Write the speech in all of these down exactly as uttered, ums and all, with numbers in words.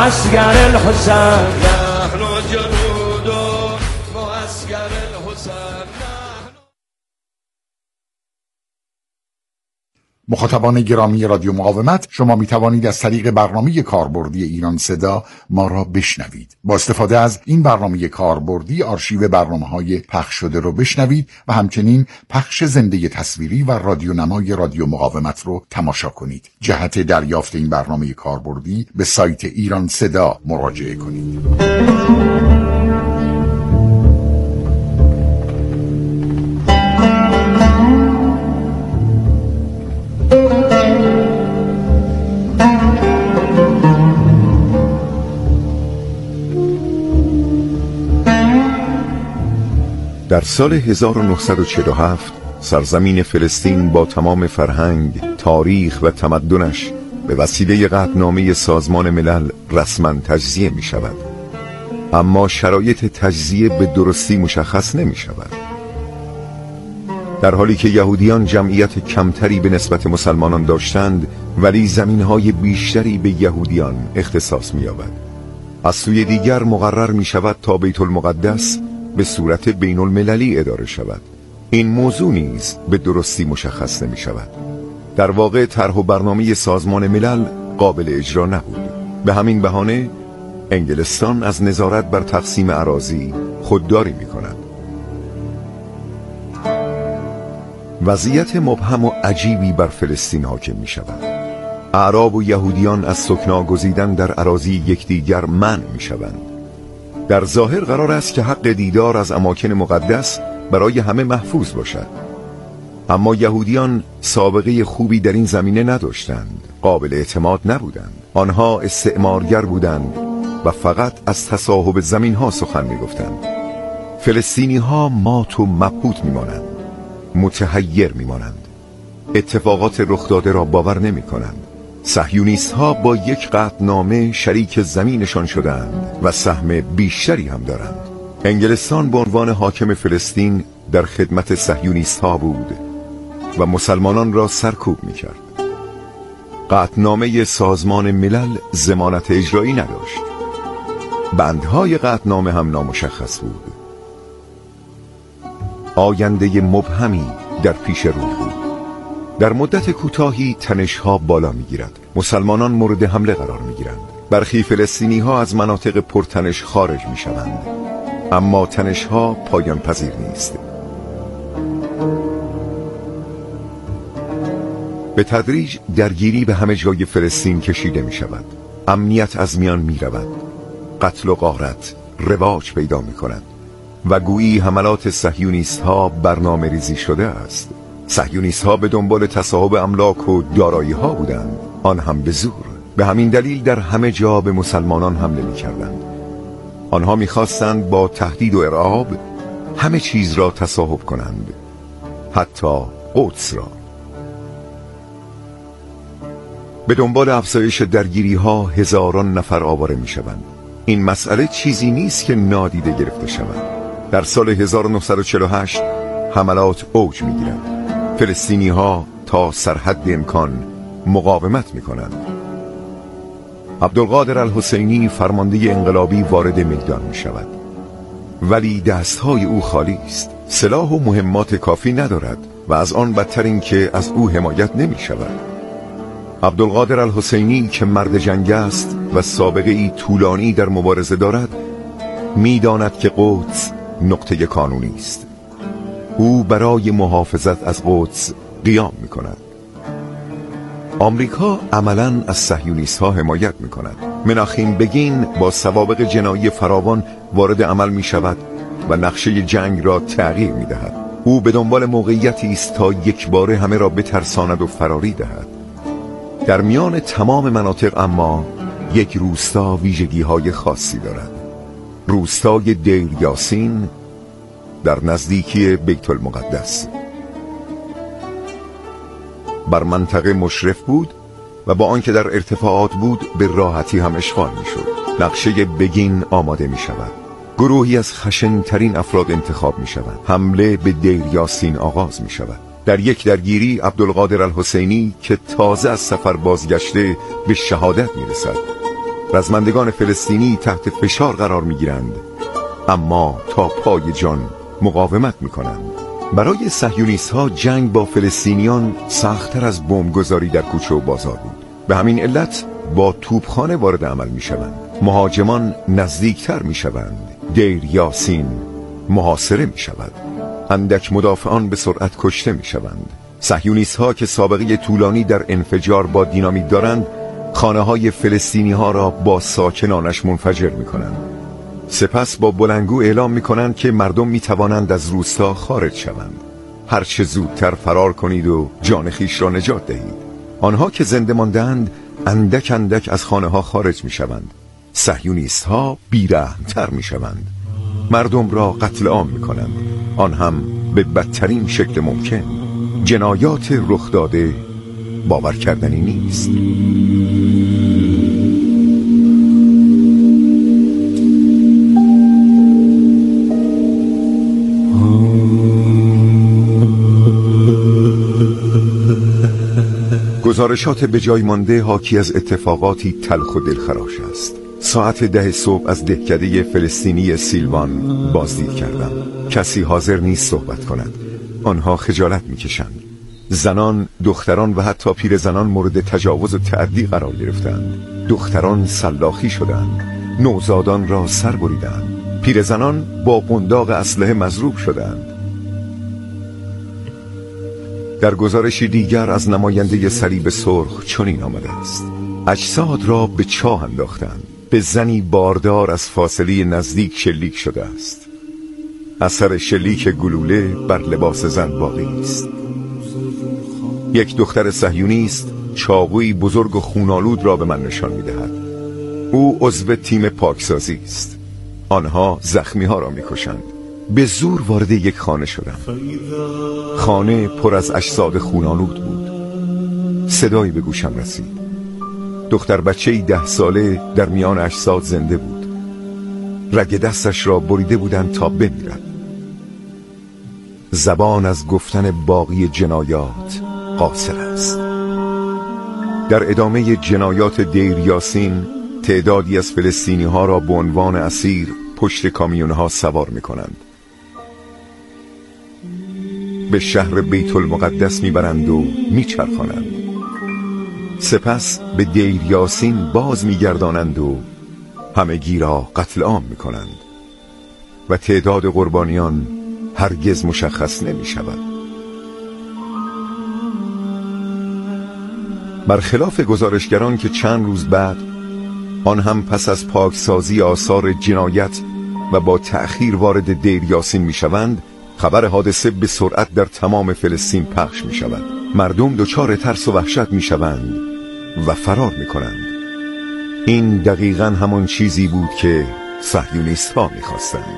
معسكر الحسين نحن جنود معسكر الحسين. مخاطبان گرامی رادیو مقاومت، شما می توانید از طریق برنامه کاربردی ایران صدا ما را بشنوید. با استفاده از این برنامه کاربردی آرشیو برنامه‌های پخش شده رو بشنوید و همچنین پخش زنده تصویری و رادیو نمای رادیو مقاومت رو تماشا کنید. جهت دریافت این برنامه کاربردی به سایت ایران صدا مراجعه کنید. در سال هزار و نهصد و چهل و هفت سرزمین فلسطین با تمام فرهنگ، تاریخ و تمدنش به وسیله قطعنامه سازمان ملل رسما تجزیه می شود. اما شرایط تجزیه به درستی مشخص نمی شود. در حالی که یهودیان جمعیت کمتری به نسبت مسلمانان داشتند، ولی زمینهای بیشتری به یهودیان اختصاص می یابد. از سوی دیگر مقرر می شود تا بیت المقدس به صورت بین المللی اداره شود. این موضوع نیز به درستی مشخص نمی شود. در واقع طرح و برنامه سازمان ملل قابل اجرا نبود. به همین بهانه انگلستان از نظارت بر تقسیم اراضی خودداری می کند. وضعیت مبهم و عجیبی بر فلسطین حاکم می شود. اعراب و یهودیان از سکنا گزیدن در اراضی یکدیگر منع می شوند. در ظاهر قرار است که حق دیدار از اماکن مقدس برای همه محفوظ باشد. اما یهودیان سابقه خوبی در این زمینه نداشتند، قابل اعتماد نبودند. آنها استعمارگر بودند و فقط از تصاحب زمینها سخن می گفتند. فلسطینی ها مات و مبهوت می مانند، متحیر می مانند. اتفاقات رخ داده را باور نمی کنند. صهیونیست ها با یک قطعنامه شریک زمینشان شدند و سهم بیشتری هم دارند. انگلستان به عنوان حاکم فلسطین در خدمت صهیونیست ها بود و مسلمانان را سرکوب می کرد. قطعنامه سازمان ملل ضمانت اجرایی نداشت. بندهای قطعنامه هم نامشخص بود. آینده مبهمی در پیش روی بود. در مدت کوتاهی تنش‌ها بالا می‌گیرد. مسلمانان مورد حمله قرار می‌گیرند. برخی فلسطینی‌ها از مناطق پرتنش خارج می‌شوند. اما تنش‌ها پایان پذیر نیست. به تدریج درگیری به همه جای فلسطین کشیده می‌شود. امنیت از میان می‌رود. قتل و غارت رواج پیدا می‌کند و گویی حملات صهیونیست‌ها برنامه ریزی شده است. صهیونیست ها به دنبال تصاحب املاک و دارایی ها بودند، آن هم به زور. به همین دلیل در همه جا به مسلمانان حمله می کردند. آنها می خواستند با تهدید و ارعاب همه چیز را تصاحب کنند، حتی قدس را. به دنبال افزایش درگیری ها هزاران نفر آواره می شوند. این مسئله چیزی نیست که نادیده گرفته شود. در سال هزار و نهصد و چهل و هشت حملات اوج می گیرند. فلسطینی ها تا سرحد امکان مقاومت می کنند. عبدالقادر الحسینی فرمانده انقلابی وارد میدان می شود، ولی دستهای او خالی است. سلاح و مهمات کافی ندارد و از آن بدتر این که از او حمایت نمی شود. عبدالقادر الحسینی که مرد جنگ است و سابقه ای طولانی در مبارزه دارد، می داند که قدس نقطه کانونی است. او برای محافظت از قدس قیام می کند. آمریکا عملاً از صهیونیست ها حمایت می کند. مناخیم بگین با سوابق جنایی فراوان وارد عمل می شود و نقشه جنگ را تغییر می دهد. او به دنبال موقعیتی است تا یک باره همه را بترساند و فراری دهد. در میان تمام مناطق اما یک روستا ویژگی های خاصی دارد. روستای دیر یاسین در نزدیکی بیت المقدس. بر منطقه مشرف بود و با آنکه در ارتفاعات بود به راحتی هم اشغال می شد. نقشه بگین آماده می شود. گروهی از خشن‌ترین افراد انتخاب می شود. حمله به دیر یاسین آغاز می شود. در یک درگیری عبدالقادر الحسینی که تازه از سفر بازگشته به شهادت می رسد. رزمندگان فلسطینی تحت فشار قرار می گیرند، اما تا پای جان مقاومت می کنند. برای صهیونیست ها جنگ با فلسطینیان سخت‌تر از بمبگذاری در کوچه و بازار بود. به همین علت با توپخانه وارد عمل می شوند. مهاجمان نزدیکتر می شوند. دیر یاسین محاصره می شود. اندک مدافعان به سرعت کشته می شوند. صهیونیست ها که سابقه طولانی در انفجار با دینامیت دارند، خانه های فلسطینی ها را با ساکنانش منفجر می کنند. سپس با بلندگو اعلام می کنند که مردم می توانند از روستا خارج شوند. هر چه زودتر فرار کنید و جان خیش را نجات دهید. آنها که زنده ماندند اندک اندک از خانه ها خارج می شوند. صهیونیست ها بی‌رحم‌تر می شوند. مردم را قتل عام می کنند، آن هم به بدترین شکل ممکن. جنایات رخ داده باور کردنی نیست. گزارشات به جای مانده حاکی از اتفاقاتی تلخ و دلخراش است. ساعت ده صبح از دهکده فلسطینی سیلوان بازدید کردم. کسی حاضر نیست صحبت کند. آنها خجالت میکشند. زنان، دختران و حتی پیرزنان مورد تجاوز و تعدی قرار گرفتند. دختران سلاخی شدند، نوزادان را سر بریدند، پیرزنان با قنداق اسلحه مضروب شدند. در گزارشی دیگر از نماینده صلیب سرخ چنین آمده است: اجساد را به چاه انداختند. به زنی باردار از فاصله نزدیک شلیک شده است. اثر شلیک گلوله بر لباس زن باقی است. یک دختر صهیونیست چاقوی بزرگ و خونالود را به من نشان می‌دهد. او عضو تیم پاکسازی است. آنها زخمی ها را می‌کشند. به زور وارد یک خانه شدم. خانه پر از اجساد خونالود بود. صدایی به گوشم رسید. دختر بچه‌ای ده ساله در میان اجساد زنده بود. رگ دستش را بریده بودند تا بمیرد. زبان از گفتن باقی جنایات قاصر است. در ادامه جنایات دیر یاسین تعدادی از فلسطینی ها را به عنوان اسیر پشت کامیون ها سوار می کنند. به شهر بیت المقدس می برند و می چرخانند. سپس به دیر یاسین باز می گردانند و همگی را قتل عام می کنند و تعداد قربانیان هرگز مشخص نمی شود. برخلاف گزارشگران که چند روز بعد، آن هم پس از پاکسازی آثار جنایت و با تأخیر وارد دیر یاسین می شوند، خبر حادثه به سرعت در تمام فلسطین پخش می شود. مردم دچار ترس و وحشت می شوند و فرار می کنند. این دقیقاً همان چیزی بود که صهیونیست ها می خواستند.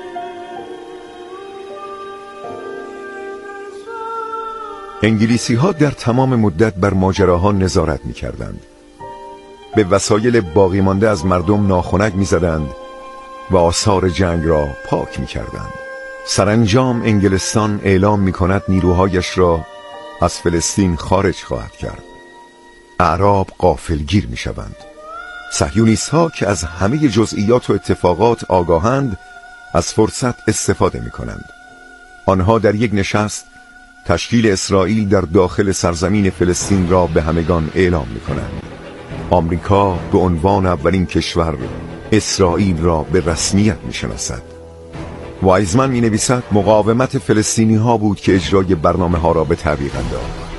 انگلیسی ها در تمام مدت بر ماجراها نظارت می کردند. به وسایل باقی مانده از مردم ناخنک می زدند و آثار جنگ را پاک می کردند. سرانجام انگلستان اعلام می کند نیروهایش را از فلسطین خارج خواهد کرد. اعراب غافلگیر می شوند. صهیونیست ها که از همه جزئیات و اتفاقات آگاهند از فرصت استفاده می کنند. آنها در یک نشست تشکیل اسرائیل در داخل سرزمین فلسطین را به همگان اعلام می کنند. آمریکا به عنوان اولین کشور اسرائیل را به رسمیت می شناسد. وایزمن می نویسد مقاومت فلسطینی ها بود که اجرای برنامه ها را به تعویق انداخت.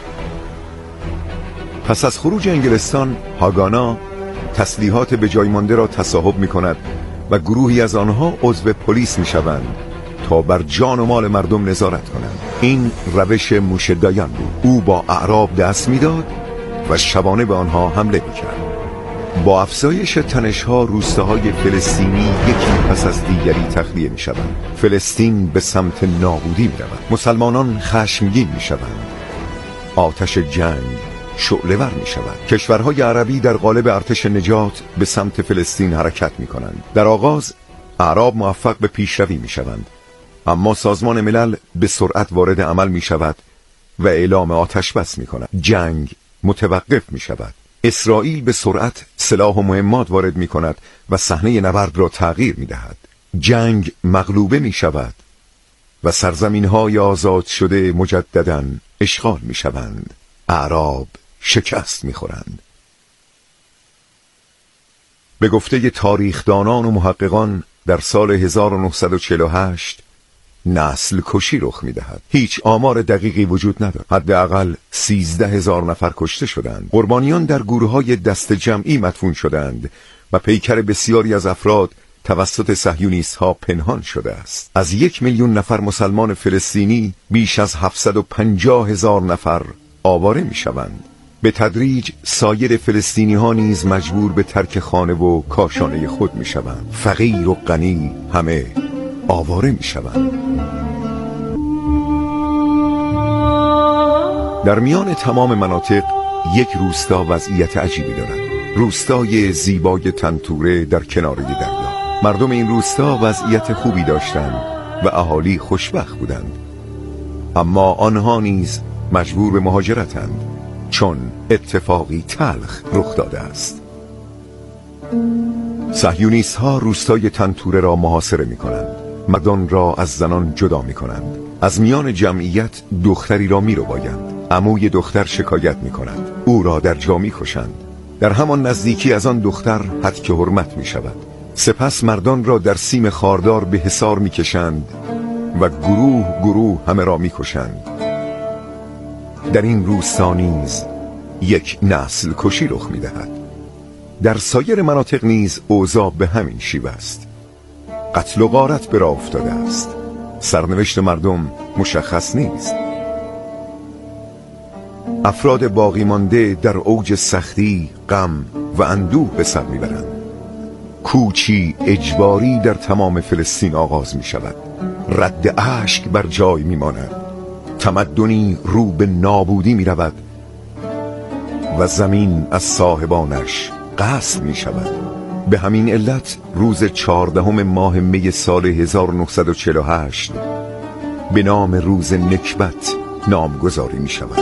پس از خروج انگلستان، هاگانا تسلیحات به جای مانده را تصاحب می کند و گروهی از آنها عضو پلیس می شوند تا بر جان و مال مردم نظارت کنند. این روش موشه دایان بود. او با اعراب دست می داد و شبانه به آنها حمله می کرد. با افزایش تنش‌ها روستاهای فلسطینی یکی پس از دیگری تخلیه می شوند. فلسطین به سمت نابودی می رود. مسلمانان خشمگین می شوند. آتش جنگ شعله‌ور می شود. کشورهای عربی در قالب ارتش نجات به سمت فلسطین حرکت می کنند. در آغاز اعراب موفق به پیشروی می شوند، اما سازمان ملل به سرعت وارد عمل می شود و اعلام آتش بس می کند. جنگ متوقف می شود. اسرائیل به سرعت سلاح و مهمات وارد می کند و صحنه نبرد را تغییر می دهد. جنگ مغلوبه می شود و سرزمین های آزاد شده مجدداً اشغال می شوند. اعراب شکست می خورند. به گفته تاریخدانان و محققان در سال هزار و نهصد و چهل و هشت نسل کشی رخ می دهد. هیچ آمار دقیقی وجود ندارد. حداقل سیزده هزار نفر کشته شدند. قربانیان در گروه‌های دست جمعی مدفون شدند و پیکر بسیاری از افراد توسط صهیونیست‌ها پنهان شده است. از یک میلیون نفر مسلمان فلسطینی بیش از هفتصد و پنجاه هزار نفر آواره می شوند. به تدریج سایر فلسطینی ها نیز مجبور به ترک خانه و کاشانه خود می شوند. فقیر و غنی همه آواره می شوند. در میان تمام مناطق یک روستا وضعیت عجیبی دارد. روستای زیبای تنتوره در کناره دریا. مردم این روستا وضعیت خوبی داشتند و اهالی خوشبخت بودند، اما آنها نیز مجبور به مهاجرتند چون اتفاقی تلخ رخ داده است. صهیونیست ها روستای تنتوره را محاصره می کنند. مردان را از زنان جدا می کنند. از میان جمعیت دختری را می رو بایند. عموی دختر شکایت می کند. او را در جا می کشند. در همان نزدیکی از آن دختر هتک حرمت می شود. سپس مردان را در سیم خاردار به حصار می کشند و گروه گروه همه را می کشند. در این روستا نیز یک نسل کشی رخ می دهد. در سایر مناطق نیز اوضاع به همین شیوه است. قتل و غارت به راه افتاده است. سرنوشت مردم مشخص نیست. افراد باقی مانده در اوج سختی، غم و اندوه به سر میبرند. کوچی اجباری در تمام فلسطین آغاز می شود. رد اشک بر جای می ماند. تمدنی رو به نابودی می رود و زمین از صاحبانش غصب می شود. به همین علت روز چهاردهم ماه می سال هزار و نهصد و چهل و هشت به نام روز نکبت نامگذاری می شود.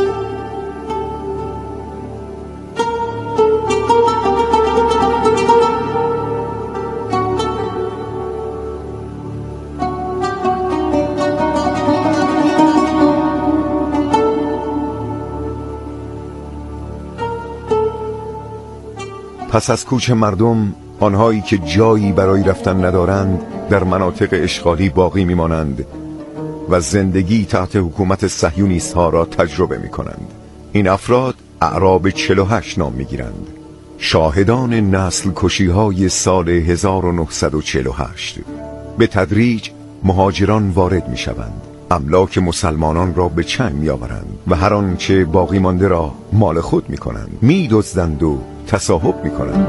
پس از کوچ مردم، آنهایی که جایی برای رفتن ندارند در مناطق اشغالی باقی میمانند و زندگی تحت حکومت صهیونیست ها را تجربه می کنند. این افراد اعراب چهل و هشت نام می گیرند. شاهدان نسل کشی های سال هزار و نهصد و چهل و هشت. به تدریج مهاجران وارد می شوند. املاک مسلمانان را به چنگ می آورند و هر آنچه باقی مانده را مال خود می کنند. می دزدند و تصاحب می کنند.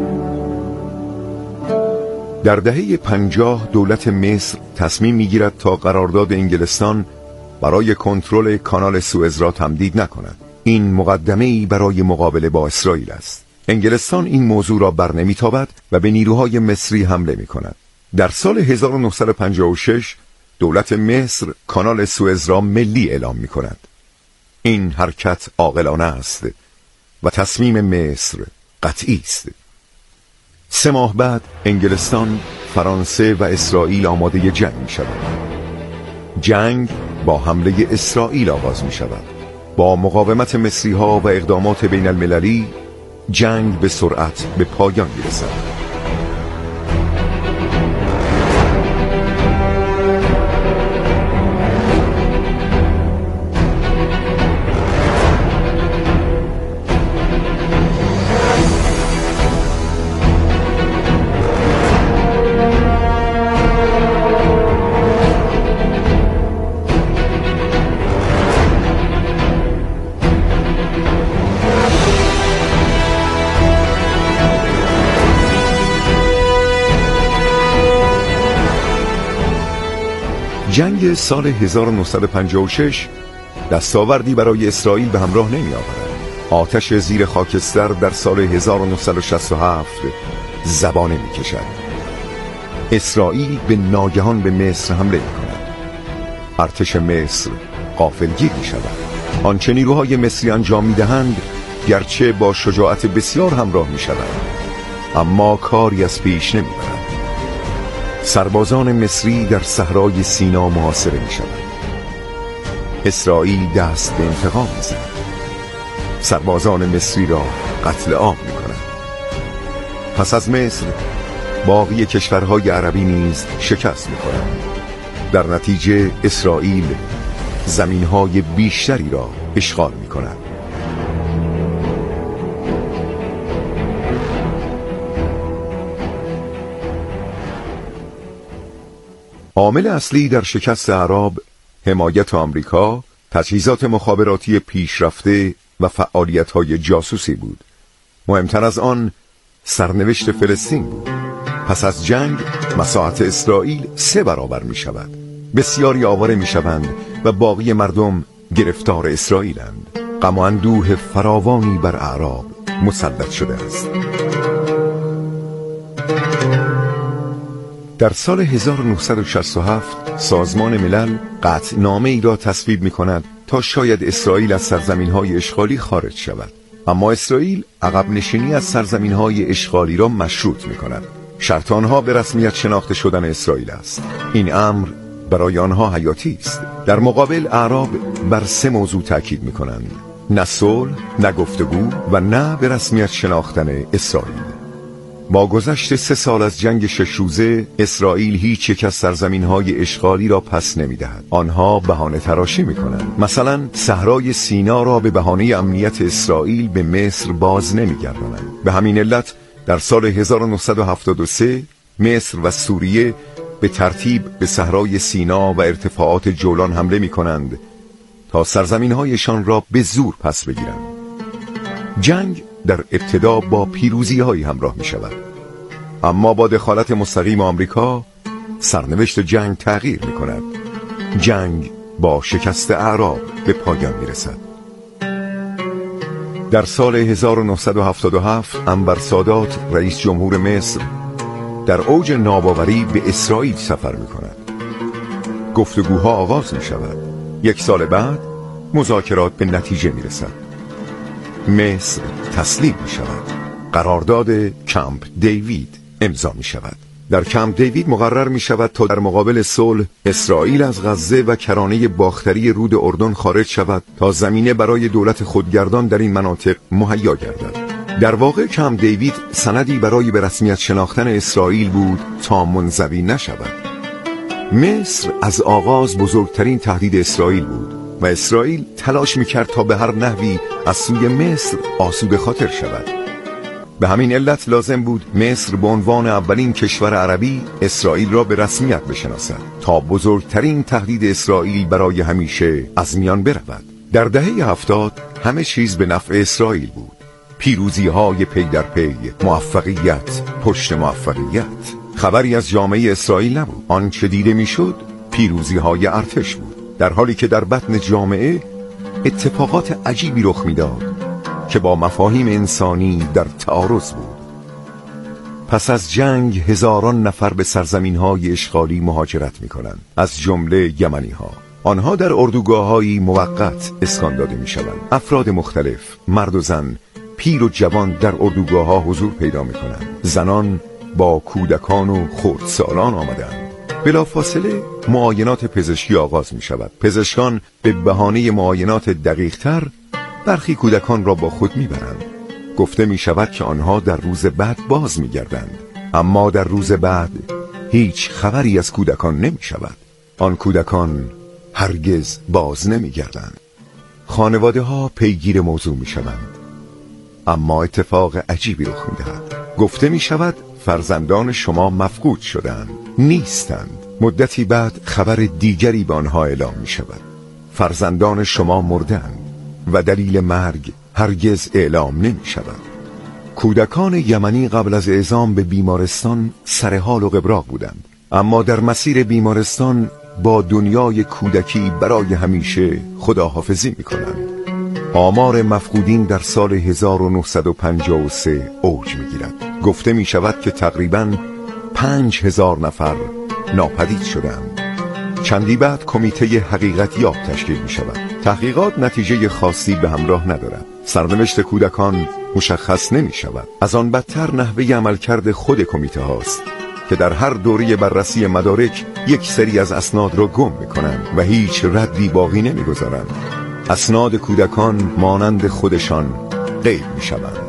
در دهه پنجاه دولت مصر تصمیم می گیرد تا قرارداد انگلستان برای کنترل کانال سوئز را تمدید نکند. این مقدمه‌ای برای مقابله با اسرائیل است. انگلستان این موضوع را بر نمی‌تابد و به نیروهای مصری حمله می کند. در سال هزار و نهصد و پنجاه و شش دولت مصر کانال سوئز را ملی اعلام می کند. این حرکت عاقلانه است و تصمیم مصر قطعی است. سه ماه بعد انگلستان، فرانسه و اسرائیل آماده جنگ می شود. جنگ با حمله اسرائیل آغاز می شود. با مقاومت مصری ها و اقدامات بین المللی جنگ به سرعت به پایان می رسد. جنگ سال هزار و نهصد و پنجاه و شش دستاوردی برای اسرائیل به همراه نمی آورد. آتش زیر خاکستر در سال هزار و نهصد و شصت و هفت زبانه می کشد. اسرائیل به ناگهان به مصر حمله می کند. ارتش مصر غافلگیر می شود. آنچه نیروهای مصری انجام می دهند گرچه با شجاعت بسیار همراه می شود، اما کاری از پیش نمی برد. سربازان مصری در صحرای سینا محاصره می شود. اسرائیل دست به انتقام می زند. سربازان مصری را قتل عام می کند. پس از مصر باقی کشورهای عربی نیز شکست می کند. در نتیجه اسرائیل زمینهای بیشتری را اشغال می کند. عامل اصلی در شکست اعراب حمایت آمریکا، تجهیزات مخابراتی پیشرفته و فعالیت‌های جاسوسی بود. مهمتر از آن سرنوشت فلسطین بود. پس از جنگ مساحت اسرائیل سه برابر می شود. بسیاری آواره می شوند و باقی مردم گرفتار اسرائیلند. غم و اندوه فراوانی بر اعراب مسلط شده است. در سال هزار و نهصد و شصت و هفت سازمان ملل قطعنامه ای را تصویب می کند تا شاید اسرائیل از سرزمین‌های اشغالی خارج شود. اما اسرائیل عقب نشینی از سرزمین‌های اشغالی را مشروط می کند. شرط آنها به رسمیت شناخته شدن اسرائیل است. این امر برای آنها حیاتی است. در مقابل اعراب بر سه موضوع تاکید می کنند: نه صلح، نه گفتگو و نه به رسمیت شناختن اسرائیل. با گذشت سه سال از جنگ شش روزه اسرائیل هیچ یک از سرزمین‌های اشغالی را پس نمی‌دهد. آنها بهانه تراشی می‌کنند. مثلا صحرای سینا را به بهانه امنیت اسرائیل به مصر باز نمی‌گردانند. به همین علت در سال هزار و نهصد و هفتاد و سه مصر و سوریه به ترتیب به صحرای سینا و ارتفاعات جولان حمله می‌کنند تا سرزمین‌هایشان را به زور پس بگیرند. جنگ در ابتدا با پیروزی‌هایی همراه می شود، اما با دخالت مستقیم آمریکا سرنوشت جنگ تغییر می کند. جنگ با شکست اعراب به پایان می رسد. در سال هزار و نهصد و هفتاد و هفت انور سادات رئیس جمهور مصر در اوج ناباوری به اسرائیل سفر می کند. گفتگوها آغاز می شود. یک سال بعد مذاکرات به نتیجه می رسد. مصر تسلیم می شود. قرارداد کمپ دیوید امضا می شود. در کمپ دیوید مقرر می شود تا در مقابل صلح اسرائیل از غزه و کرانه باختری رود اردن خارج شود تا زمینه برای دولت خودگردان در این مناطق مهیا گردد. در واقع کمپ دیوید سندی برای به رسمیت شناختن اسرائیل بود تا منزوی نشود. مصر از آغاز بزرگترین تهدید اسرائیل بود و اسرائیل تلاش میکرد تا به هر نحوی از سوی مصر آسوده خاطر شود. به همین علت لازم بود مصر به عنوان اولین کشور عربی اسرائیل را به رسمیت بشناسد تا بزرگترین تهدید اسرائیل برای همیشه از میان برود. در دهه هفتاد همه چیز به نفع اسرائیل بود. پیروزی های پی در پی، موفقیت پشت موفقیت. خبری از جامعه اسرائیل نبود. آنچه دیده میشد پیروزی های ارتش بود، در حالی که در بطن جامعه اتفاقات عجیبی رخ میداد که با مفاهیم انسانی در تعارض بود. پس از جنگ هزاران نفر به سرزمین‌های اشغالی مهاجرت می‌کنند، از جمله یمنی‌ها. آنها در اردوگاه‌های موقت اسکان داده می‌شوند. افراد مختلف، مرد و زن، پیر و جوان در اردوگاه‌ها حضور پیدا می‌کنند. زنان با کودکان و خردسالان آمدند. بلافاصله معاینات پزشکی آغاز می شود. پزشکان به بهانه معاینات دقیق تر برخی کودکان را با خود می برند. گفته می شود که آنها در روز بعد باز می گردند، اما در روز بعد هیچ خبری از کودکان نمی شود. آن کودکان هرگز باز نمی گردند. خانواده ها پیگیر موضوع می شوند، اما اتفاق عجیبی رخ می دهد. گفته می شود فرزندان شما مفقود شدند، نیستند. مدتی بعد خبر دیگری به آنها اعلام می شود: فرزندان شما مردند و دلیل مرگ هرگز اعلام نمی شود. کودکان یمنی قبل از اعزام به بیمارستان سرحال و قبراق بودند، اما در مسیر بیمارستان با دنیای کودکی برای همیشه خداحافظی می کنند. آمار مفقودین در سال هزار و نهصد و پنجاه و سه اوج می گیرد. گفته می شود که تقریباً پنج هزار نفر ناپدید شدند. چندی بعد کمیته حقیقت یاب تشکیل می شود. تحقیقات نتیجه خاصی به همراه ندارد. سرنوشت کودکان مشخص نمی شود. از آن بدتر نحوه عملکرد خود کمیته هاست که در هر دوره بررسی مدارک یک سری از اسناد را گم می کنند و هیچ ردی باقی نمی گذارند. اسناد کودکان مانند خودشان غیب می شوند.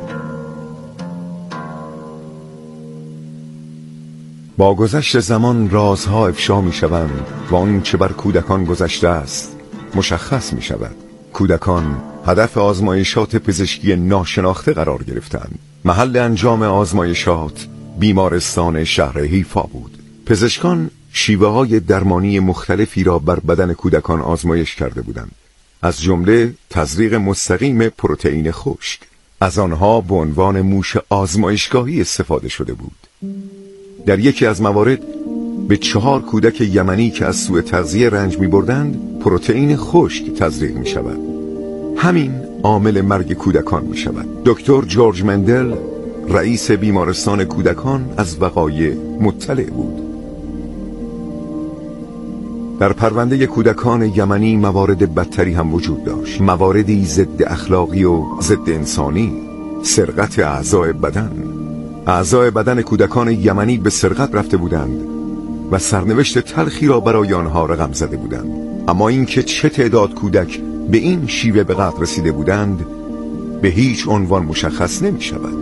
با گذشت زمان رازها افشا می شوند و آن چه بر کودکان گذشته است مشخص می شود. کودکان هدف آزمایشات پزشکی ناشناخته قرار گرفتند. محل انجام آزمایشات بیمارستان شهر حیفا بود. پزشکان شیوه های درمانی مختلفی را بر بدن کودکان آزمایش کرده بودند، از جمله تزریق مستقیم پروتئین خشک. از آنها به عنوان موش آزمایشگاهی استفاده شده بود. در یکی از موارد به چهار کودک یمنی که از سوء تغذیه رنج می بردند پروتئین خشک تزریق می شود. همین عامل مرگ کودکان می شود. دکتر جورج مندل رئیس بیمارستان کودکان از وقایع مطلع بود. در پرونده کودکان یمنی موارد بدتری هم وجود داشت. مواردی ضد اخلاقی و ضد انسانی، سرقت اعضای بدن. اعضای بدن کودکان یمنی به سرقت رفته بودند و سرنوشت تلخی را برای آنها رقم زده بودند. اما اینکه چه تعداد کودک به این شیوه به قتل رسیده بودند به هیچ عنوان مشخص نمی شود.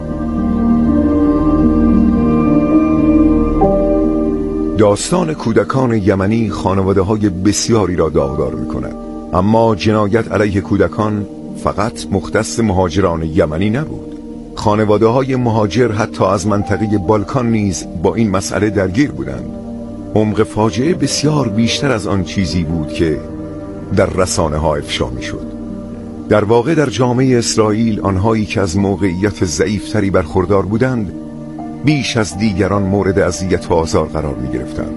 داستان کودکان یمنی خانواده های بسیاری را داغدار می کند. اما جنایت علیه کودکان فقط مختص مهاجران یمنی نبود. خانواده های مهاجر حتی از منطقه بالکان نیز با این مسئله درگیر بودند. عمق فاجعه بسیار بیشتر از آن چیزی بود که در رسانه ها افشا می شد. در واقع در جامعه اسرائیل آنهایی که از موقعیت ضعیفتری برخوردار بودند بیش از دیگران مورد اذیت و آزار قرار می گرفتند.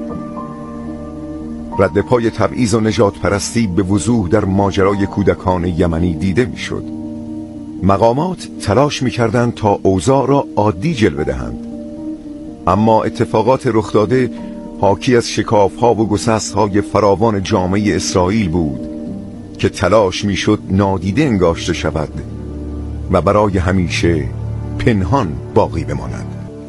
رد پای تبعیض و نجات پرستی به وضوح در ماجرای کودکان یمنی دیده می شد. مقامات تلاش می کردند تا اوضاع را عادی جلوه دهند، اما اتفاقات رخ داده حاکی از شکاف‌ها و گسست‌های فراوان جامعه اسرائیل بود که تلاش می شد نادیده انگاشته شود و برای همیشه پنهان باقی بماند.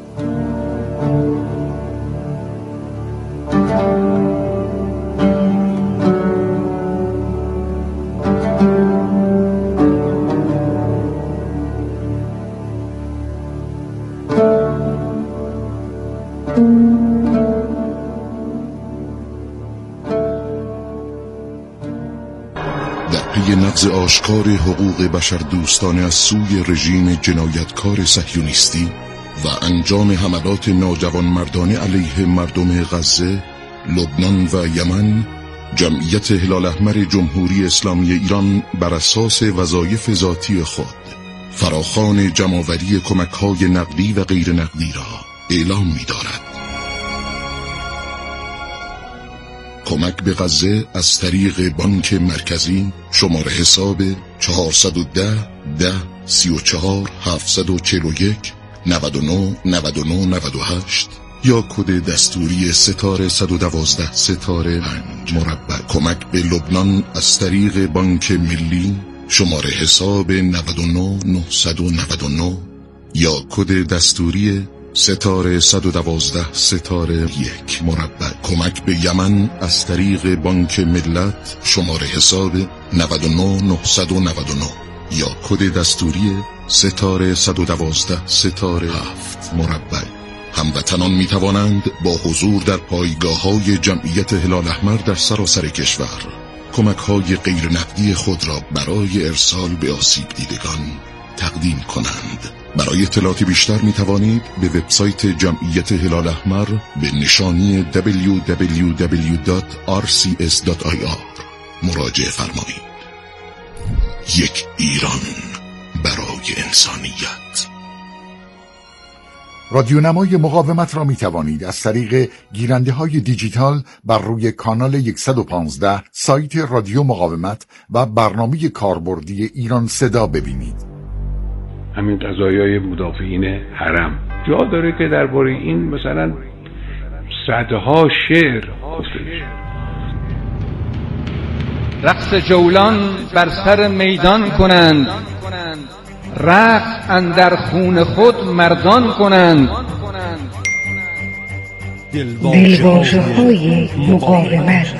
نقض آشکار حقوق بشر دوستانه از سوی رژیم جنایتکار صهیونیستی و انجام حملات ناجوانمردانه علیه مردم غزه، لبنان و یمن، جمعیت هلال احمر جمهوری اسلامی ایران بر اساس وظایف ذاتی خود فراخوان جمع‌آوری کمک‌های نقدی و غیر نقدی را اعلام می‌دارد. کمک به غزه از طریق بانک مرکزی شماره حساب چهارصد و ده ده سی و چهار هفتصد و چهل و یک نود و نه نود و نه نود و هشت یا کد دستوری ستاره صد و دوازده ستاره پنج مربع. کمک به لبنان از طریق بانک ملی شماره حساب نود و نه نهصد و نود و نه یا کد دستوری ستاره صد و دوازده ستاره یک مربع. کمک به یمن از طریق بانک ملت شماره حساب نود و نه نهصد و نود و نه یا کد دستوری ستاره صد و دوازده ستاره هفت مربع. هموطنان می توانند با حضور در پایگاه‌های جمعیت هلال احمر در سراسر کشور کمک‌های غیر نقدی خود را برای ارسال به آسیب دیدگان تقدیم کنند. برای اطلاعات بیشتر می توانید به وبسایت جمعیت هلال احمر به نشانی دبلیو دبلیو دبلیو دات آر سی اس دات آی آر مراجعه فرمایید. یک ایران برای انسانیت. رادیونمای مقاومت را می توانید از طریق گیرنده های دیجیتال بر روی کانال صد و پانزده سایت رادیو مقاومت و برنامه کاربردی ایران صدا ببینید. همین قضایای مدافعین حرم جا داره که درباره این مثلا صدها شعر گفته میشه. رقص جولان بر سر میدان کنند، رقص اندر خون خود مردان کنند. دلواژه‌های مقاومت.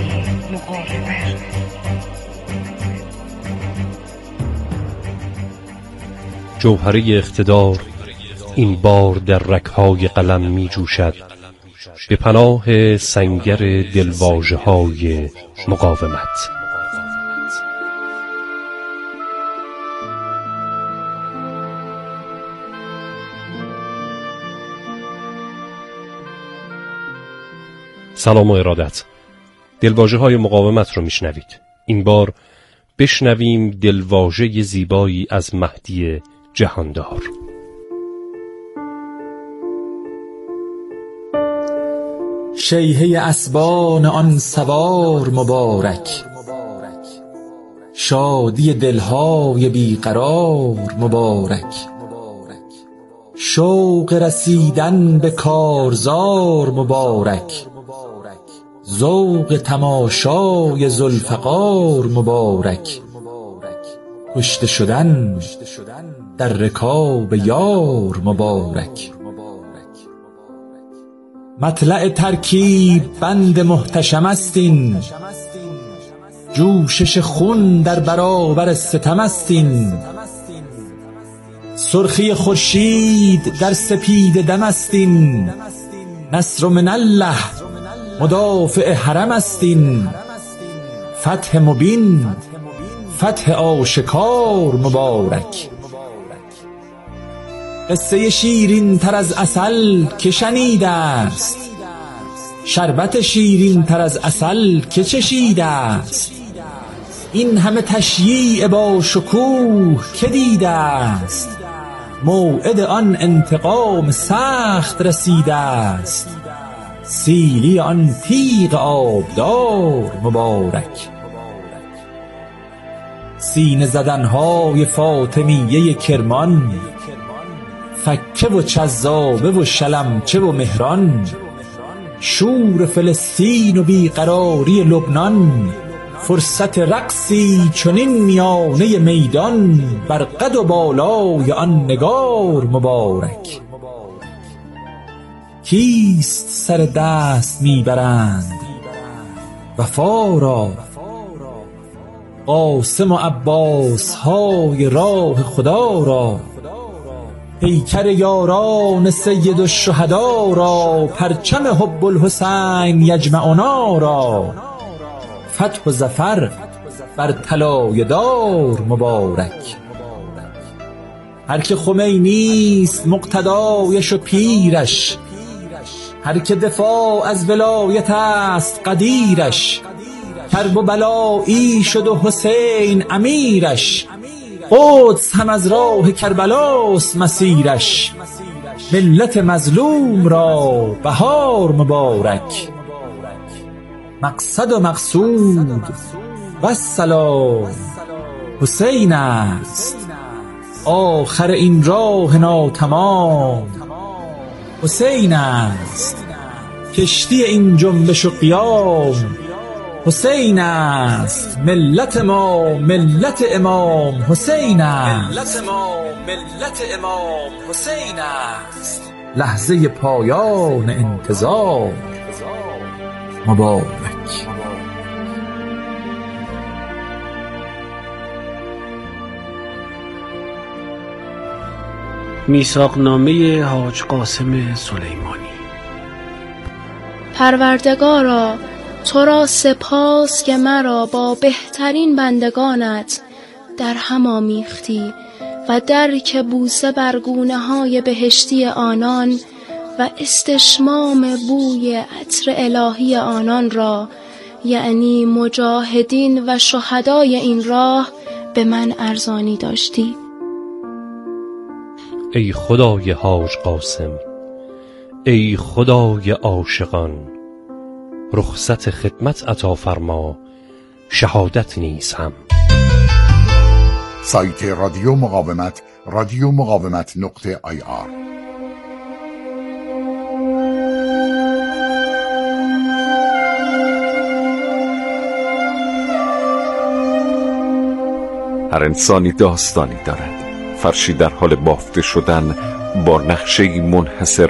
جوهره اقتدار این بار در رگ‌های قلم می جوشد، به پناه سنگر دلواژه‌های مقاومت. سلام و ارادت. دلواژه‌های مقاومت رو میشنوید. این بار بشنویم دلواژه زیبایی از مهدی جهاندار. شیهه اسبان آن سوار مبارک، شادی دلهای بیقرار مبارک. شوق رسیدن به کارزار مبارک، ذوق تماشای ذوالفقار مبارک. کشته شدن در رکاب یار مبارک. مطلع ترکیب بند محتشم استین، جوشش خون در برابر ستم استین. سرخی خورشید در سپید دم استین، نصر من الله مدافع حرم استین. فتح مبین فتح آشکار مبارک. قصه شیرین تر از عسل که شنیده است، شربت شیرین تر از عسل که چشیده است. این همه تشییع با شکوه که دیده است، موعد آن انتقام سخت رسیده است. سیلی آن تیغ آبدار مبارک. سینه زدنهای فاطمیه کرمان، فکه و چذابه و شلمچه و مهران. شور فلسطین و بیقراری لبنان، فرصت رقصی چنین میانه میدان. بر قد و بالای آن نگار مبارک. کیست سر دست میبرند وفا را، قاسم و عباس های راه خدا را. پیکر یاران سید الشهدا را، پرچم حب الحسین یجمعنا را. فتح و ظفر بر طلایه دار مبارک. هر که خمینیست مقتدایش و پیرش، هر که دفاع از ولایت است قدیرش. کرب و بلایی شد و حسین امیرش، قدس هم از راه کربلاست مسیرش. ملت مظلوم را بهار مبارک. مقصد و مقصود و السلام حسین است، آخر این راه ناتمام حسین است. کشتی این جنبش و قیام حسین است. ملت ما ملت امام حسین است. ملت ما ملت امام حسین است. لحظه پایان انتظار مبارک. میثاقنامه حاج قاسم سلیمانی. پروردگارا تو را سپاس که مرا با بهترین بندگانت در هم آمیختی و درک بوسه بر گونه های بهشتی آنان و استشمام بوی عطر الهی آنان را، یعنی مجاهدین و شهدای این راه، به من ارزانی داشتی. ای خدای حاج قاسم، ای خدای عاشقان، رخصت خدمت عطا فرما، شهادت نیز هم. سایت رادیو مقاومت، رادیو مقاومت نقطه آی آر. هر انسانی داستانی دارد، فرشی در حال بافته شدن با نقشه‌ای منحصر